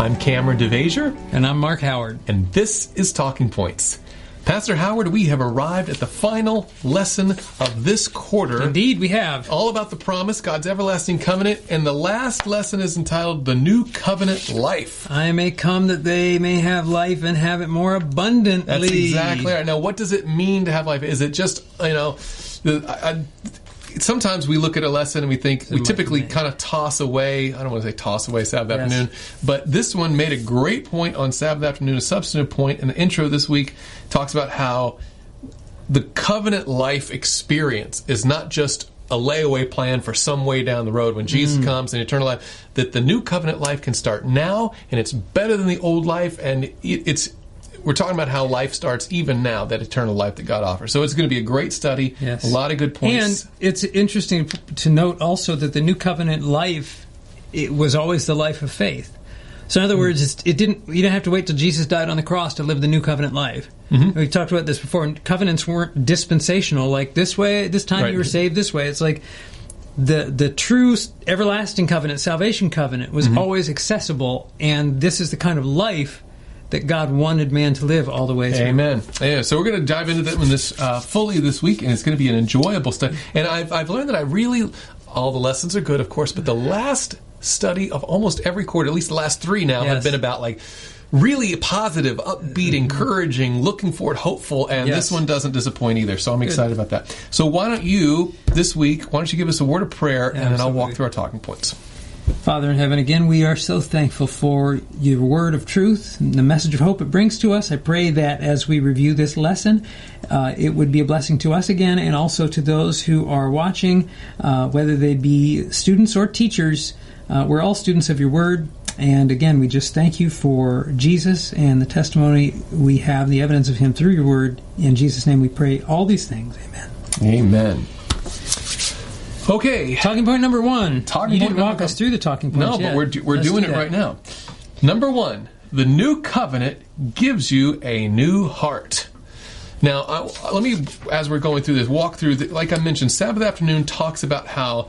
I'm Cameron DeVasier. And I'm Mark Howard. And this is Talking Points. Pastor Howard, we have arrived at the final lesson of this quarter. Indeed, we have. All about the promise, God's everlasting covenant, and the last lesson is entitled The New Covenant Life. I may come that they may have life and have it more abundantly. That's exactly right. Now, what does it mean to have life? Is it just, sometimes we look at a lesson and we think, we typically kind of toss away, I don't want to say toss away Sabbath afternoon, but this one made a great point on Sabbath afternoon, a substantive point, and the intro this week talks about how the covenant life experience is not just a layaway plan for some way down the road when Jesus comes in eternal life, that the new covenant life can start now, and it's better than the old life, and we're talking about how life starts even now, that eternal life that God offers. So it's going to be a great study, a lot of good points. And it's interesting to note also that the new covenant life, it was always the life of faith. So in other words, you didn't have to wait till Jesus died on the cross to live the new covenant life. We talked about this before. Covenants weren't dispensational, like this way, this time you were saved this way. It's like the true everlasting covenant, salvation covenant, was always accessible, and this is the kind of life that God wanted man to live all the way through. Amen. Yeah, so we're going to dive into that one fully this week, and it's going to be an enjoyable study. And I've learned that all the lessons are good, of course, but the last study of almost every quarter, at least the last three now, have been about really positive, upbeat, encouraging, looking forward, hopeful, and this one doesn't disappoint either. So I'm excited about that. So why don't you give us a word of prayer, and then I'll walk through our talking points. Father in heaven, again, we are so thankful for your word of truth and the message of hope it brings to us. I pray that as we review this lesson, it would be a blessing to us again, and also to those who are watching, whether they be students or teachers. We're all students of your word. And again, we just thank you for Jesus and the testimony we have, the evidence of him through your word. In Jesus' name we pray all these things. Amen. Amen. Okay. Talking point number one. You didn't walk us through the talking points yet. No, but we're doing it right now. Number one, the new covenant gives you a new heart. Now, let me, as we're going through this, walk through, like I mentioned, Sabbath afternoon talks about how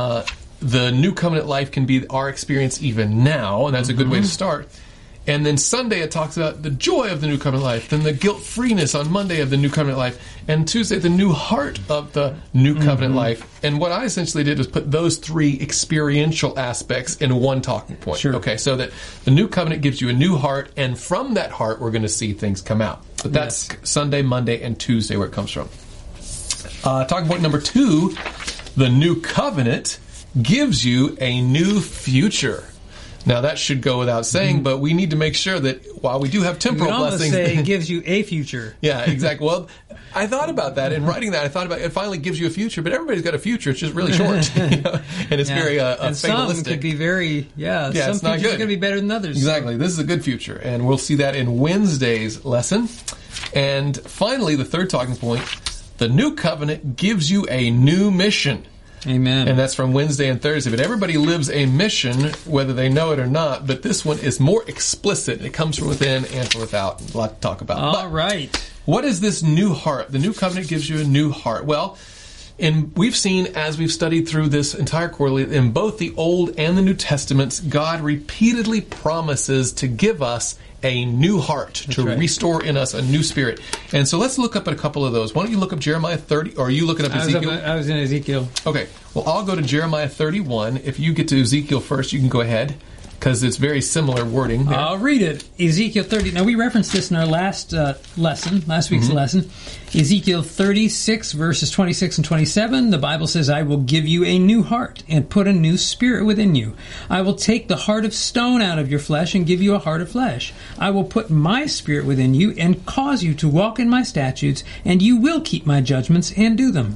the new covenant life can be our experience even now, and that's a good way to start. And then Sunday it talks about the joy of the new covenant life, then the guilt-freeness on Monday of the new covenant life, and Tuesday the new heart of the new covenant life. And what I essentially did was put those three experiential aspects in one talking point. Sure. Okay, so that the new covenant gives you a new heart, and from that heart we're going to see things come out. But that's Sunday, Monday, and Tuesday where it comes from. Talking point number two, the new covenant gives you a new future. Now, that should go without saying, but we need to make sure that while we do have temporal blessings... say it gives you a future. Yeah, exactly. Well, I thought about that. In writing that, I thought about it finally gives you a future, but everybody's got a future. It's just really short. And it's very and fatalistic. Some could be very... some it's not good. Are going to be better than others. Exactly. This is a good future, and we'll see that in Wednesday's lesson. And finally, the third talking point, the new covenant gives you a new mission. Amen. And that's from Wednesday and Thursday. But everybody lives a mission, whether they know it or not. But this one is more explicit. It comes from within and from without. A lot to talk about. All right. What is this new heart? The new covenant gives you a new heart. Well, we've seen, as we've studied through this entire quarterly, in both the Old and the New Testaments, God repeatedly promises to give us a new heart, to restore in us a new spirit. And so let's look up at a couple of those. Why don't you look up Jeremiah 30, or are you looking up Ezekiel? I was in Ezekiel. Okay. Well, I'll go to Jeremiah 31. If you get to Ezekiel first, you can go ahead, because it's very similar wording there. I'll read it. Ezekiel 30. Now, we referenced this in our last week's lesson. Ezekiel 36, verses 26 and 27. The Bible says, I will give you a new heart and put a new spirit within you. I will take the heart of stone out of your flesh and give you a heart of flesh. I will put my spirit within you and cause you to walk in my statutes, and you will keep my judgments and do them.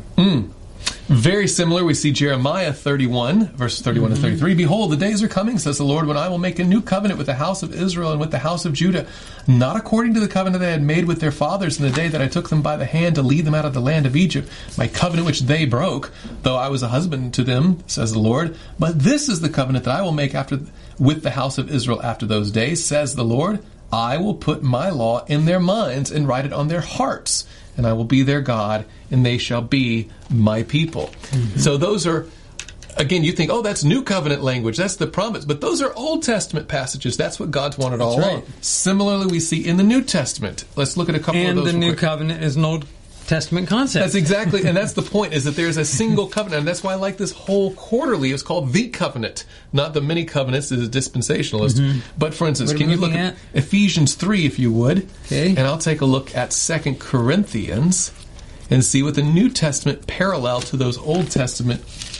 Very similar, we see Jeremiah 31, verses 31 to 33. Behold, the days are coming, says the Lord, when I will make a new covenant with the house of Israel and with the house of Judah, not according to the covenant they had made with their fathers in the day that I took them by the hand to lead them out of the land of Egypt, my covenant which they broke, though I was a husband to them, says the Lord. But this is the covenant that I will make with the house of Israel after those days, says the Lord. I will put my law in their minds and write it on their hearts, and I will be their God, and they shall be my people. So those are again, you think, oh, that's New Covenant language. That's the promise. But those are Old Testament passages. That's what God's wanted all along. Similarly, we see in the New Testament. Let's look at a couple of those. And the New Covenant is an Old Testament concept. That's exactly, and that's the point, is that there's a single covenant, and that's why I like this whole quarterly. It's called the covenant, not the many covenants as a dispensationalist. But for instance, can you look at Ephesians 3, if you would? Okay. And I'll take a look at 2 Corinthians and see what the New Testament parallel to those Old Testament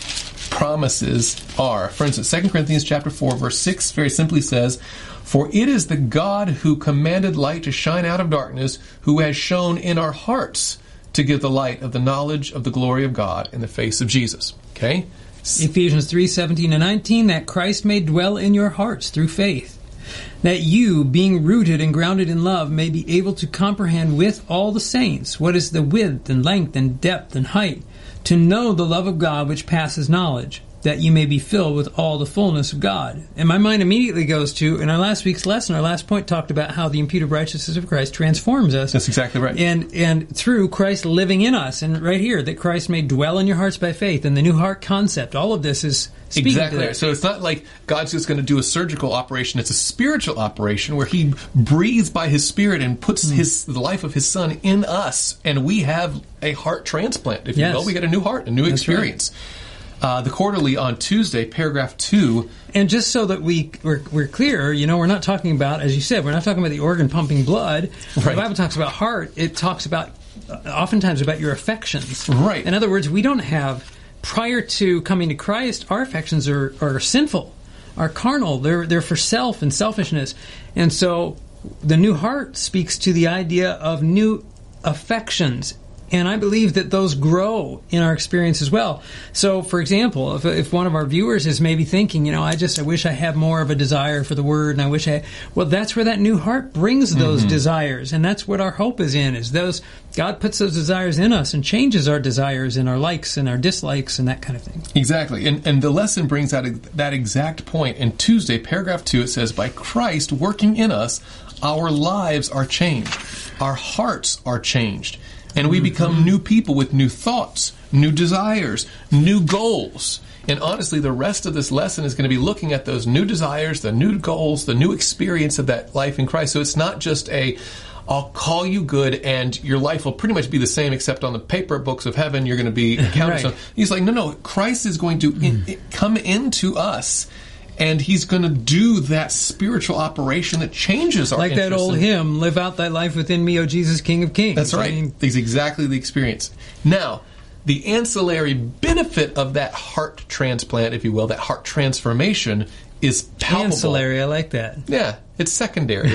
promises are. For instance, 2 Corinthians chapter 4, verse 6 very simply says, "For it is the God who commanded light to shine out of darkness, who has shone in our hearts to give the light of the knowledge of the glory of God in the face of Jesus." Okay? Ephesians 3:17 and 19, that Christ may dwell in your hearts through faith, that you, being rooted and grounded in love, may be able to comprehend with all the saints what is the width and length and depth and height, to know the love of God which passes knowledge, that you may be filled with all the fullness of God. And my mind immediately goes to, in our last week's lesson, our last point talked about how the imputed righteousness of Christ transforms us. That's exactly right. And through Christ living in us. And right here, that Christ may dwell in your hearts by faith. And the new heart concept, all of this is speaking exactly to that. So it's not like God's just going to do a surgical operation. It's a spiritual operation where He breathes by His Spirit and puts the life of His Son in us. And we have a heart transplant, if you will. We get a new heart, a new experience. Right. The quarterly on Tuesday, paragraph 2. And just so that we're clear, we're not talking about, as you said, we're not talking about the organ pumping blood. Right. When the Bible talks about heart, it talks about, oftentimes, about your affections. Right. In other words, we don't have, prior to coming to Christ, our affections are sinful, are carnal. They're for self and selfishness. And so the new heart speaks to the idea of new affections. And I believe that those grow in our experience as well. So, for example, if one of our viewers is maybe thinking, I wish I had more of a desire for the Word, and well, that's where that new heart brings those desires. And that's what our hope is in, is those, God puts those desires in us and changes our desires and our likes and our dislikes and that kind of thing. Exactly. And the lesson brings out that exact point. In Tuesday, paragraph 2, it says, by Christ working in us, our lives are changed. Our hearts are changed. And we become new people with new thoughts, new desires, new goals. And honestly, the rest of this lesson is going to be looking at those new desires, the new goals, the new experience of that life in Christ. So it's not just I'll call you good and your life will pretty much be the same, except on the paper books of heaven, you're going to be accounted. Right. He's like, no, Christ is going to come into us. And He's going to do that spiritual operation that changes our like that old hymn, live out thy life within me, O Jesus, King of Kings. That's right. It's exactly the experience. Now, the ancillary benefit of that heart transplant, if you will, that heart transformation is palpable. Ancillary, I like that. Yeah, it's secondary.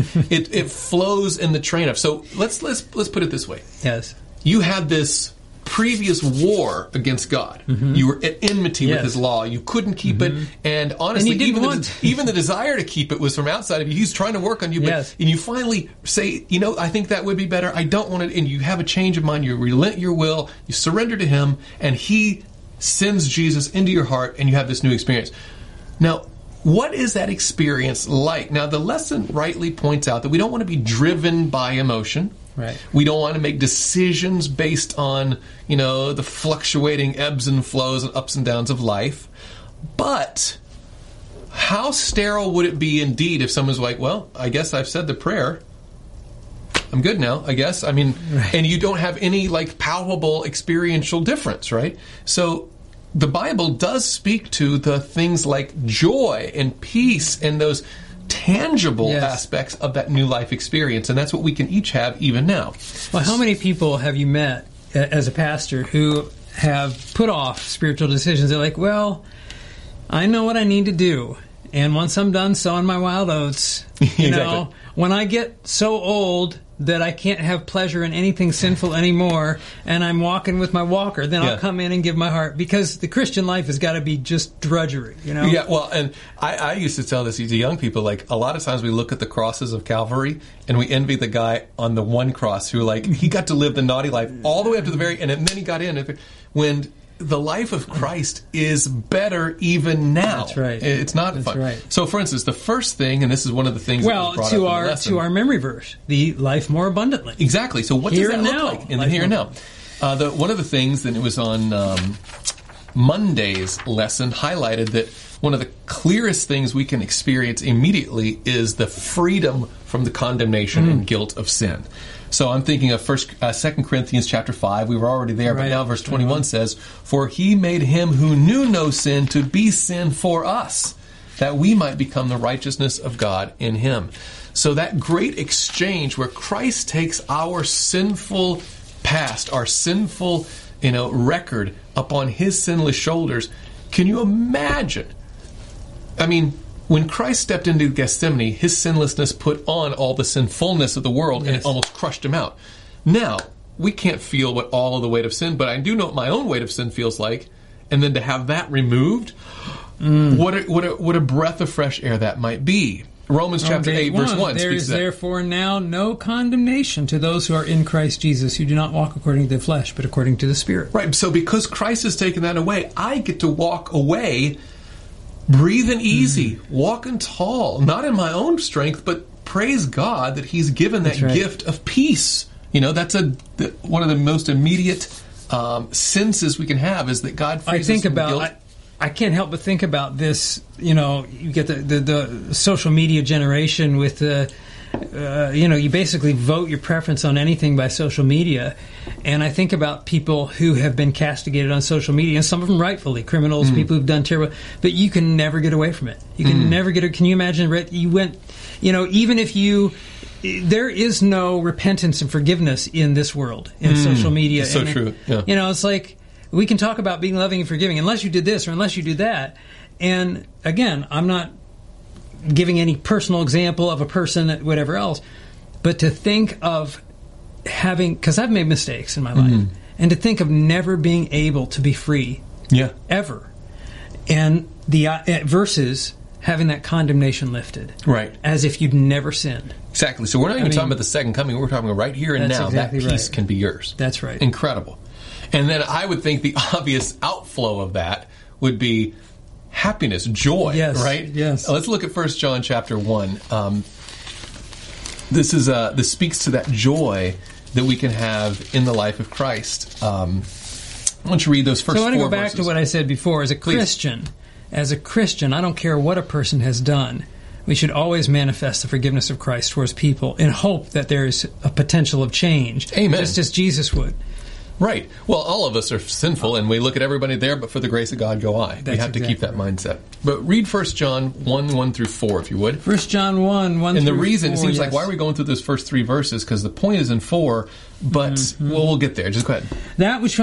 It flows in the train of. So let's put it this way. Yes. You had this previous war against God. You were at enmity with His law. You couldn't keep it, and honestly, even the desire to keep it was from outside of you. He's trying to work on you, but and you finally say, I think that would be better. I don't want it, and you have a change of mind. You relent your will. You surrender to Him, and He sends Jesus into your heart, and you have this new experience. Now, what is that experience like? Now, the lesson rightly points out that we don't want to be driven by emotion. Right. We don't want to make decisions based on, the fluctuating ebbs and flows and ups and downs of life. But how sterile would it be indeed if someone's like, well, I guess I've said the prayer. I'm good now, I guess. I mean, and you don't have any palpable experiential difference, right? So the Bible does speak to the things like joy and peace and those tangible aspects of that new life experience, and that's what we can each have even now. Well, how many people have you met as a pastor who have put off spiritual decisions? They're like, well, I know what I need to do, and once I'm done sowing my wild oats, when I get so old that I can't have pleasure in anything sinful anymore, and I'm walking with my walker, then I'll come in and give my heart, because the Christian life has got to be just drudgery, Yeah, well, and I used to tell this to young people, a lot of times we look at the crosses of Calvary, and we envy the guy on the one cross who, he got to live the naughty life all the way up to the very end, and then he got in, when the life of Christ is better even now. That's right. It's not fun. Right. So, for instance, the first thing, and this is one of the things that was brought up in the lesson. To our memory verse, the life more abundantly. Exactly. So what does that look like in the here and now? One of the things, and it was on Monday's lesson highlighted that one of the clearest things we can experience immediately is the freedom from the condemnation and guilt of sin. So I'm thinking of 2 Corinthians chapter 5. We were already there, but now verse 21 says, "For he made him who knew no sin to be sin for us, that we might become the righteousness of God in him." So that great exchange where Christ takes our sinful past, our sinful, record upon his sinless shoulders. Can you imagine? I mean, when Christ stepped into Gethsemane, his sinlessness put on all the sinfulness of the world, and it almost crushed him out. Now, we can't feel what all of the weight of sin, but I do know what my own weight of sin feels like, and then to have that removed, what a breath of fresh air that might be. Romans chapter 8, verse 1 There speaks is to that. therefore now no condemnation to those who are in Christ Jesus, who do not walk according to the flesh, but according to the Spirit. Right, so because Christ has taken that away, I get to walk away breathing easy, walking tall, not in my own strength, but praise God that he's given that gift of peace. That's one of the most immediate senses we can have, is that God frees us from guilt. I can't help but think about this. You get the social media generation with you basically vote your preference on anything by social media. And I think about people who have been castigated on social media, and some of them rightfully, criminals, people who've done terrible, but you can never get away from it. You can never get, can you imagine, you went, even if there is no repentance and forgiveness in this world, in social media. It's so true. Yeah. It's like, we can talk about being loving and forgiving unless you did this or unless you do that. And again, I'm not giving any personal example of a person, whatever else, but to think of having, because I've made mistakes in my life, and to think of never being able to be free, ever, and the versus having that condemnation lifted, right, as if you'd never sinned. Exactly. So we're not even talking about the second coming. We're talking about right here and now. Exactly that peace can be yours. That's right. Incredible. And then I would think the obvious outflow of that would be happiness, joy, right? Yes. Let's look at 1 John chapter 1. This speaks to that joy that we can have in the life of Christ. I want you to read those first 4 verses. So I want to go back to what I said before. As a Christian, I don't care what a person has done. We should always manifest the forgiveness of Christ towards people in hope that there is a potential of change. Amen. Just as Jesus would. Right. Well, all of us are sinful, and we look at everybody there, but for the grace of God go I. We have to keep that mindset. But read 1 John 1 through 4, if you would. 1 John 1 through 4. And the reason, it seems like, why are we going through those first 3 verses? Because the point is in 4, but we'll get there. Just go ahead. That which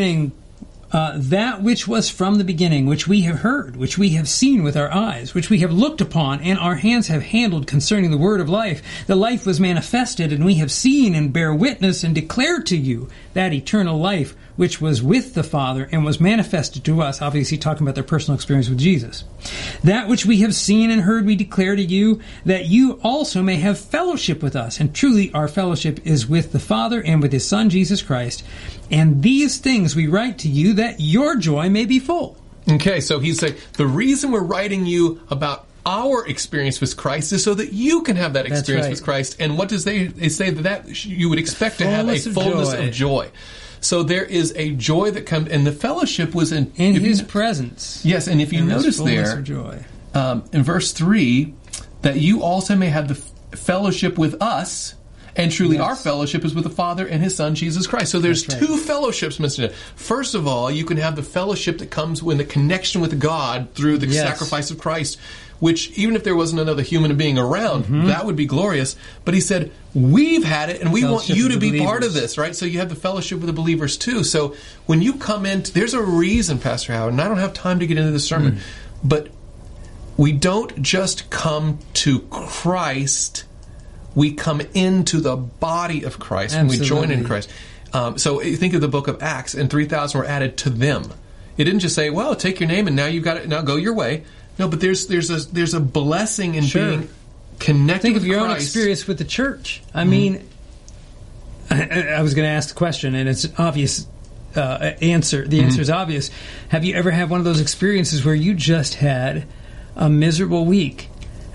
was from the beginning, which we have heard, which we have seen with our eyes, which we have looked upon, and our hands have handled concerning the word of life. The life was manifested, and we have seen and bear witness and declare to you that eternal life which was with the Father and was manifested to us, obviously talking about their personal experience with Jesus. That which we have seen and heard we declare to you, that you also may have fellowship with us. And truly our fellowship is with the Father and with His Son, Jesus Christ. And these things we write to you, that your joy may be full. Okay, so he's saying, the reason we're writing you about our experience with Christ is so that you can have that experience with Christ. And what does they say that you would expect to have a fullness of joy. So there is a joy that comes, and the fellowship was in His presence. Yes, and if you notice there, in verse 3, that you also may have the fellowship with us, and truly our fellowship is with the Father and His Son, Jesus Christ. So there's 2 fellowships mentioned. First of all, you can have the fellowship that comes when the connection with God through the sacrifice of Christ, which even if there wasn't another human being around, that would be glorious. But he said, we've had it, and we want you to be part of this, right? So you have the fellowship with the believers too. So when you come in, there's a reason, Pastor Howard, and I don't have time to get into the sermon, but we don't just come to Christ, we come into the body of Christ when we join in Christ. So you think of the book of Acts, and 3,000 were added to them. It didn't just say, well, take your name and now you've got it, now go your way. No, but there's a blessing in being connected Think with of your Christ. own experience with the church. I mean, I was going to ask the question, and it's an obvious answer. The answer is obvious. Have you ever had one of those experiences where you just had a miserable week,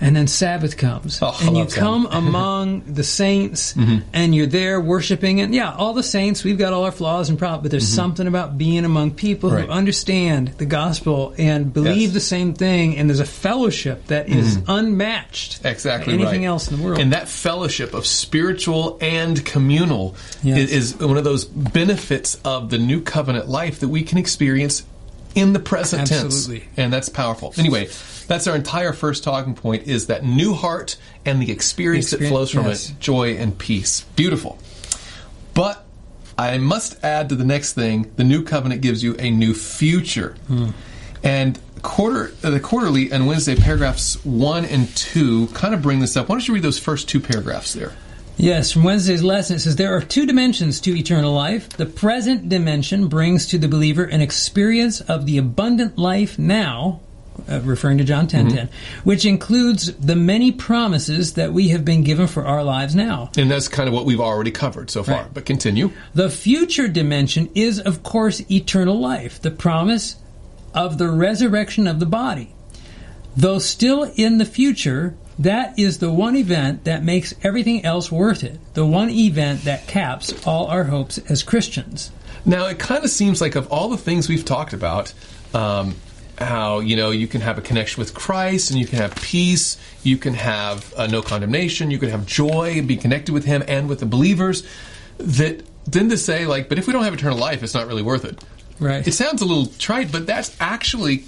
And then Sabbath comes, and you come among the saints, and you're there worshiping. And all the saints, we've got all our flaws and problems, but there's something about being among people who understand the gospel and believe the same thing, and there's a fellowship that is unmatched exactly anything else in the world. And that fellowship of spiritual and communal is one of those benefits of the new covenant life that we can experience in the present tense. And that's powerful. Anyway, that's our entire first talking point, is that new heart and the experience that flows from it, joy and peace. Beautiful. But I must add to the next thing, the new covenant gives you a new future. And the quarterly and Wednesday paragraphs 1 and 2 kind of bring this up. Why don't you read those first two paragraphs there? Yes, from Wednesday's lesson, it says, there are two dimensions to eternal life. The present dimension brings to the believer an experience of the abundant life now, referring to John 10:10, which includes the many promises that we have been given for our lives now. And that's kind of what we've already covered so far, but continue. The future dimension is, of course, eternal life, the promise of the resurrection of the body. Though still in the future, that is the one event that makes everything else worth it, the one event that caps all our hopes as Christians. Now, it kind of seems like of all the things we've talked about, how, you can have a connection with Christ, and you can have peace, you can have no condemnation, you can have joy, and be connected with Him and with the believers, that then to say, but if we don't have eternal life, it's not really worth it. Right. It sounds a little trite, but that's actually,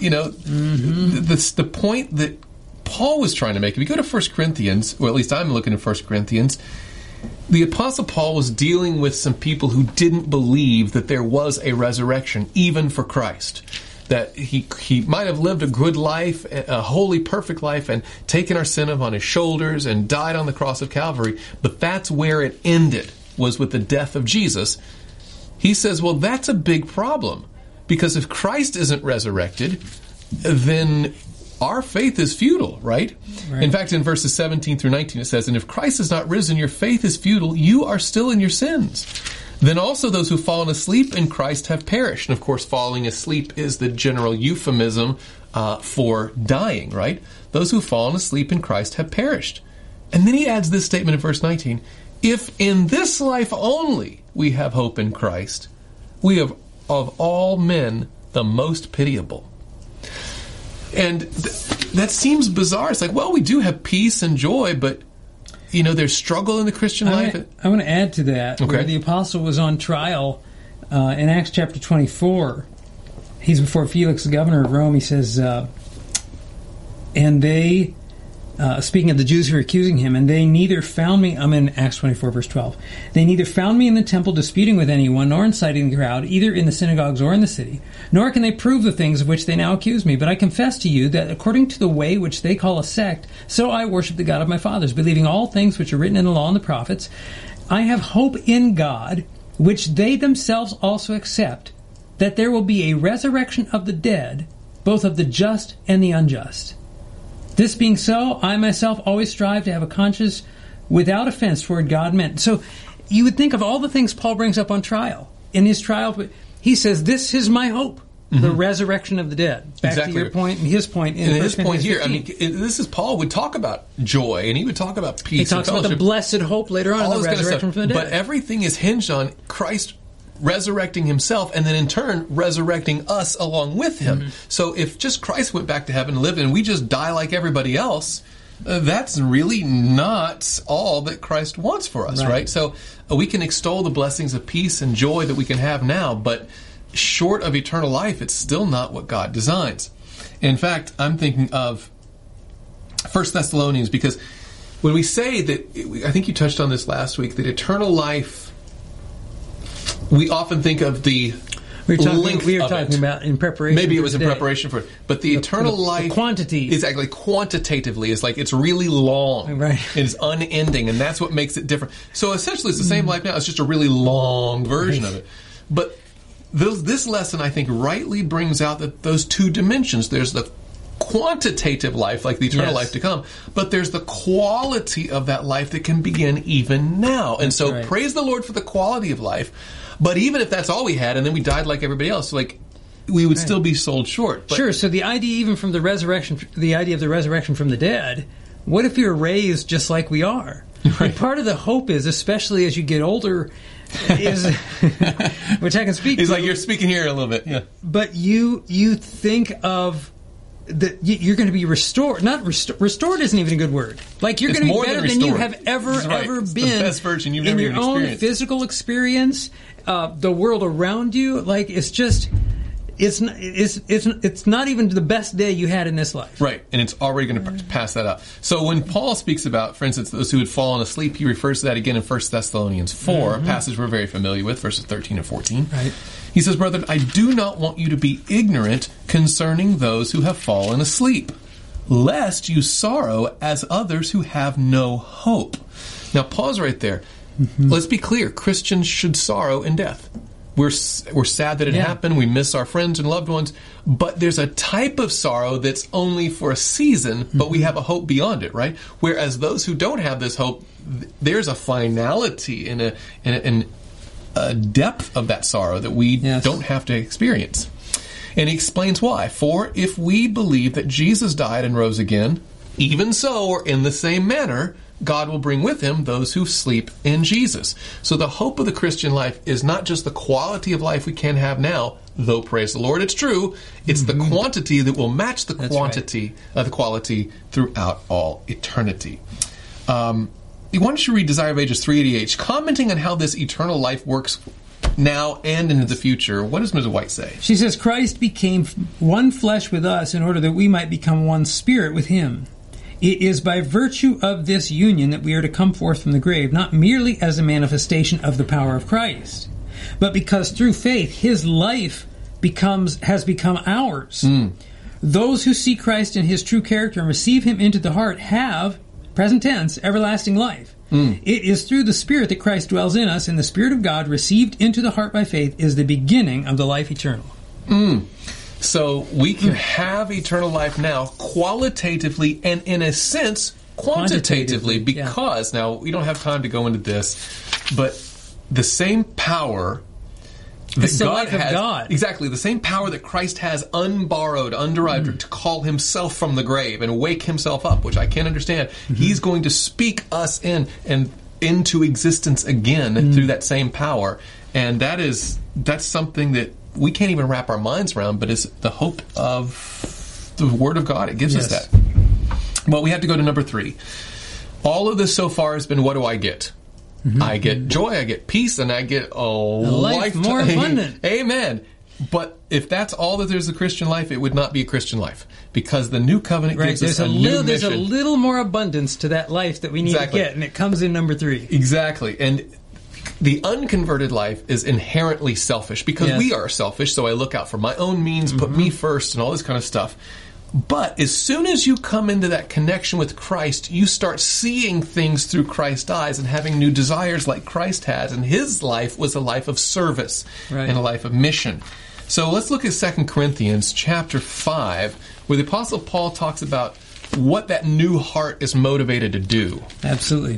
the point that Paul was trying to make. If you go to 1 Corinthians, or at least I'm looking at 1 Corinthians, the Apostle Paul was dealing with some people who didn't believe that there was a resurrection, even for Christ. That he might have lived a good life, a holy, perfect life, and taken our sin on his shoulders and died on the cross of Calvary, but that's where it ended, was with the death of Jesus. He says, well, that's a big problem, because if Christ isn't resurrected, then our faith is futile, right? In fact, in verses 17 through 19, it says, and if Christ is not risen, your faith is futile, you are still in your sins. Then also those who've fallen asleep in Christ have perished. And of course, falling asleep is the general euphemism for dying, right? Those who've fallen asleep in Christ have perished. And then he adds this statement in verse 19, if in this life only we have hope in Christ, we have of all men the most pitiable. And that seems bizarre. It's like, well, we do have peace and joy, but, there's struggle in the Christian life. I want to add to that, where the apostle was on trial in Acts chapter 24. He's before Felix, the governor of Rome. He says, and they, speaking of the Jews who are accusing him, and they neither found me, I'm in Acts 24, verse 12, they neither found me in the temple disputing with anyone, nor inciting the crowd, either in the synagogues or in the city, nor can they prove the things of which they now accuse me. But I confess to you that according to the way which they call a sect, so I worship the God of my fathers, believing all things which are written in the law and the prophets. I have hope in God, which they themselves also accept, that there will be a resurrection of the dead, both of the just and the unjust. This being so, I myself always strive to have a conscience without offense toward God and men. So you would think of all the things Paul brings up on trial. In his trial, he says, this is my hope, the resurrection of the dead. Back to your point and his point. In his point here, this is Paul would talk about joy, and he would talk about peace. He talks about the blessed hope later on, the resurrection from the dead. But everything is hinged on Christ resurrecting himself, and then in turn resurrecting us along with him. So if just Christ went back to heaven and lived, and we just die like everybody else, that's really not all that Christ wants for us, right? So we can extol the blessings of peace and joy that we can have now, but short of eternal life, it's still not what God designs. In fact, I'm thinking of 1 Thessalonians, because when we say that, I think you touched on this last week, that eternal life, we often think of the we were talking about in preparation. Maybe it was in preparation for it. But the eternal life, the quantity, exactly, quantitatively, is like it's really long. Right. It's unending, and that's what makes it different. So essentially, it's the same life now. It's just a really long version of it. But this lesson, I think, rightly brings out that those two dimensions. There's the quantitative life, like the eternal life to come, but there's the quality of that life that can begin even now. And so praise the Lord for the quality of life. But even if that's all we had, and then we died like everybody else, we would still be sold short. But sure. So the idea, even from the resurrection, the idea of the resurrection from the dead, what if you're raised just like we are? Right. And part of the hope is, especially as you get older, is which I can speak. He's to, like, you're speaking here a little bit, yeah. But you think of that you're going to be restored. Not restored isn't even a good word. Like you're going to be better than you have ever It's been. The best version you've in ever your own experienced. physical experience, the world around you. Like it's just. It's not even the best day you had in this life. Right, and it's already going to pass that up. So when Paul speaks about, for instance, those who had fallen asleep, he refers to that again in 1 Thessalonians 4, a passage we're very familiar with, verses 13 and 14. Right. He says, "Brethren, I do not want you to be ignorant concerning those who have fallen asleep, lest you sorrow as others who have no hope." Now pause right there. Let's be clear, Christians should sorrow in death. We're sad that it happened. We miss our friends and loved ones. But there's a type of sorrow that's only for a season, but we have a hope beyond it, right? Whereas those who don't have this hope, there's a finality and a depth of that sorrow that we don't have to experience. And he explains why. "For if we believe that Jesus died and rose again, even so, or in the same manner, God will bring with him those who sleep in Jesus." So the hope of the Christian life is not just the quality of life we can have now, though praise the Lord, it's true. It's the quantity that will match the quantity, the quality throughout all eternity. Why don't you read Desire of Ages 388, commenting on how this eternal life works now and into the future. What does Mrs. White say? She says, "Christ became one flesh with us in order that we might become one spirit with him. It is by virtue of this union that we are to come forth from the grave, not merely as a manifestation of the power of Christ, but because through faith his life has become ours. Those who see Christ in his true character and receive him into the heart have, present tense, everlasting life. It is through the Spirit that Christ dwells in us, and the Spirit of God received into the heart by faith is the beginning of the life eternal." So we can have eternal life now qualitatively and in a sense quantitatively because, now we don't have time to go into this, but the same power that God has, exactly, the same power that Christ has unborrowed, underived, to call himself from the grave and wake himself up, which I can't understand, he's going to speak us in and into existence again through that same power. And that's something that we can't even wrap our minds around, but it's the hope of the Word of God. It gives us that. Well, we have to go to number 3. All of this so far has been, what do I get? I get joy, I get peace, and I get a life more abundant. Amen. But if that's all that there's a Christian life, it would not be a Christian life, because the new covenant gives us a new mission. There's a little more abundance to that life that we need to get, and it comes in number 3. Exactly. And the unconverted life is inherently selfish because we are selfish, so I look out for my own means, put me first, and all this kind of stuff. But as soon as you come into that connection with Christ, you start seeing things through Christ's eyes and having new desires like Christ has. And his life was a life of service and a life of mission. So let's look at 2 Corinthians chapter 5, where the Apostle Paul talks about what that new heart is motivated to do. Absolutely.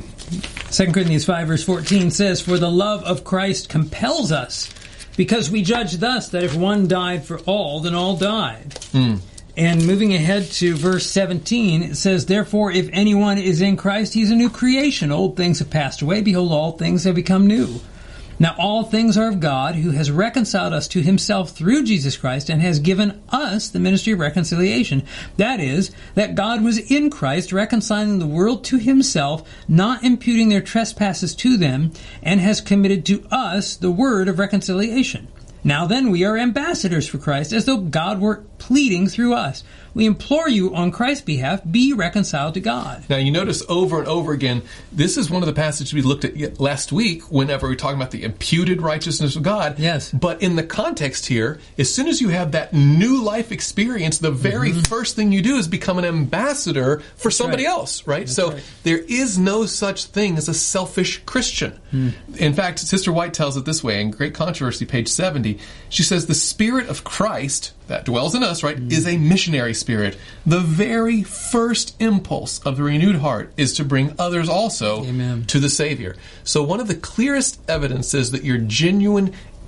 2 Corinthians 5 verse 14 says, "For the love of Christ compels us, because we judge thus, that if one died for all, then all died." And moving ahead to verse 17, it says, "Therefore, if anyone is in Christ, he is a new creation. Old things have passed away. Behold, all things have become new. Now all things are of God, who has reconciled us to himself through Jesus Christ, and has given us the ministry of reconciliation. That is, that God was in Christ, reconciling the world to himself, not imputing their trespasses to them, and has committed to us the word of reconciliation. Now then, we are ambassadors for Christ, as though God were pleading through us. We implore you on Christ's behalf, be reconciled to God." Now you notice over and over again, this is one of the passages we looked at last week whenever we were talking about the imputed righteousness of God. Yes. But in the context here, as soon as you have that new life experience, the very first thing you do is become an ambassador for somebody else, right? So there is no such thing as a selfish Christian. In fact, Sister White tells it this way in Great Controversy, page 70. She says, "The Spirit of Christ that dwells in us, right, is a missionary spirit. The very first impulse of the renewed heart is to bring others also to the Savior." So one of the clearest evidences that you're genuine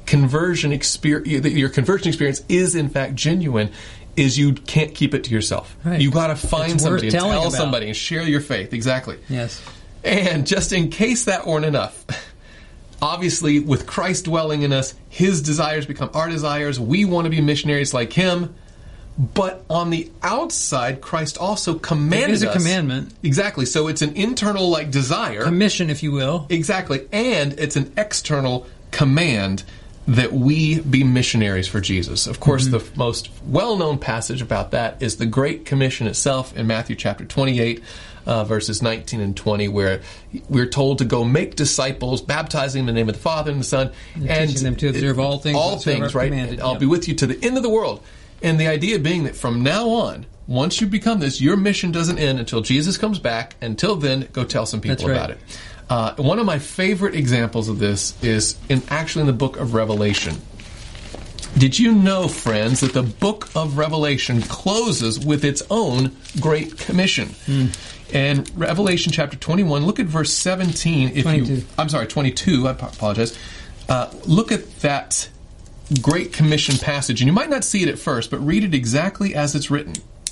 conversion experience, your conversion experience is in fact genuine, is you can't keep it to yourself. Right. You got to find somebody and tell about. somebody and share your faith. Exactly. Yes. And just in case that weren't enough, obviously with Christ dwelling in us, his desires become our desires. We want to be missionaries like him. But on the outside, Christ also commanded us. It is a commandment. Exactly. So it's an internal desire. Commission, if you will. Exactly. And it's an external command that we be missionaries for Jesus. Of course, the most well-known passage about that is the Great Commission itself in Matthew chapter 28, verses 19 and 20, where we're told to go make disciples, baptizing them in the name of the Father and the Son, and teaching them to observe all things. All things, right? And I'll be with you to the end of the world. And the idea being that from now on, once you become this, your mission doesn't end until Jesus comes back. Until then, go tell some people about it. One of my favorite examples of this is in the book of Revelation. Did you know, friends, that the book of Revelation closes with its own Great Commission? And Revelation chapter 21, look at verse 17. 22, I apologize. Look at that Great Commission passage, and you might not see it at first, but read it exactly as it's written.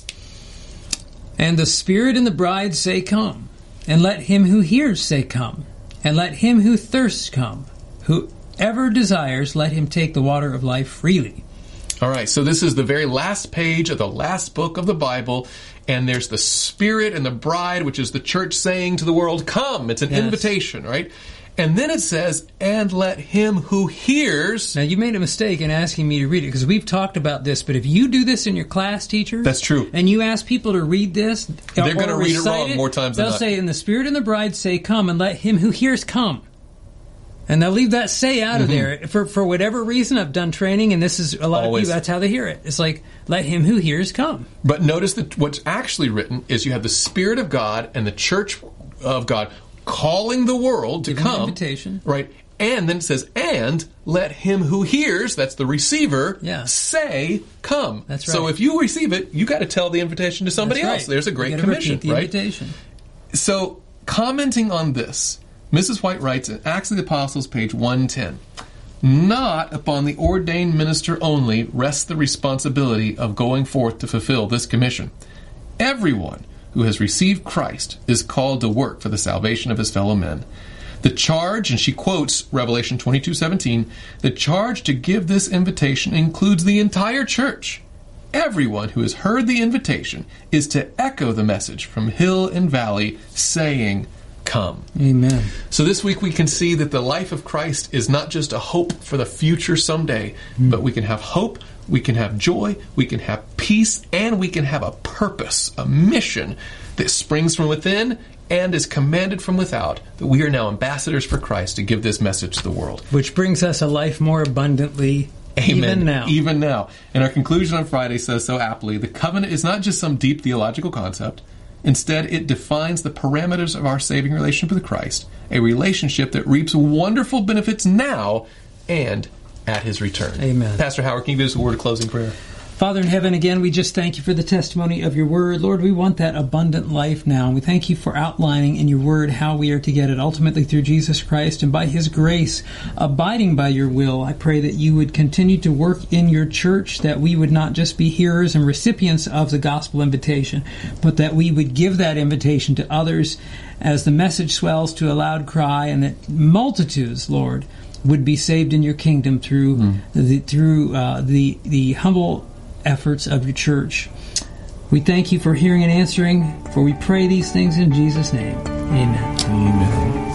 And the Spirit and the bride say, come. And let him who hears say, come. And let him who thirsts come. Whoever desires, let him take the water of life freely. All right, so this is the very last page of the last book of the Bible, and there's the Spirit and the bride, which is the church saying to the world, come. It's an invitation, right? And then it says, and let him who hears... Now, you made a mistake in asking me to read it, because we've talked about this, but if you do this in your class, teacher... That's true. And you ask people to read this... They're going to read it wrong more times than not. They'll say, and the Spirit and the bride say, come, and let him who hears come. And they'll leave that say out of there. For whatever reason, I've done training, and this is a lot of people, that's how they hear it. It's like, let him who hears come. But notice that what's actually written is you have the Spirit of God and the church of God calling the world to come. Invitation. Right. And then it says, and let him who hears, that's the receiver, say, come. That's right. So if you receive it, you got to tell the invitation to somebody else. There's a Great Commission, repeat the invitation. So, commenting on this, Mrs. White writes in Acts of the Apostles, page 110, not upon the ordained minister only rests the responsibility of going forth to fulfill this commission. Everyone who has received Christ is called to work for the salvation of his fellow men. The charge, and she quotes Revelation 22:17, the charge to give this invitation includes the entire church. Everyone who has heard the invitation is to echo the message from hill and valley, saying, come. Amen. So this week we can see that the life of Christ is not just a hope for the future someday, but we can have hope, we can have joy, we can have peace, and we can have a purpose, a mission that springs from within and is commanded from without, that we are now ambassadors for Christ to give this message to the world. Which brings us a life more abundantly. Amen. Even now. And our conclusion on Friday says so aptly, the covenant is not just some deep theological concept. Instead, it defines the parameters of our saving relationship with Christ, a relationship that reaps wonderful benefits now and at his return. Amen. Pastor Howard, can you give us a word of closing prayer? Father in heaven, again, we just thank you for the testimony of your word. Lord, we want that abundant life now. We thank you for outlining in your word how we are to get it, ultimately through Jesus Christ and by his grace, abiding by your will. I pray that you would continue to work in your church, that we would not just be hearers and recipients of the gospel invitation, but that we would give that invitation to others as the message swells to a loud cry, and that multitudes, Lord, would be saved in your kingdom through the humble efforts of your church. We thank you for hearing and answering, for we pray these things in Jesus' name. Amen. Amen.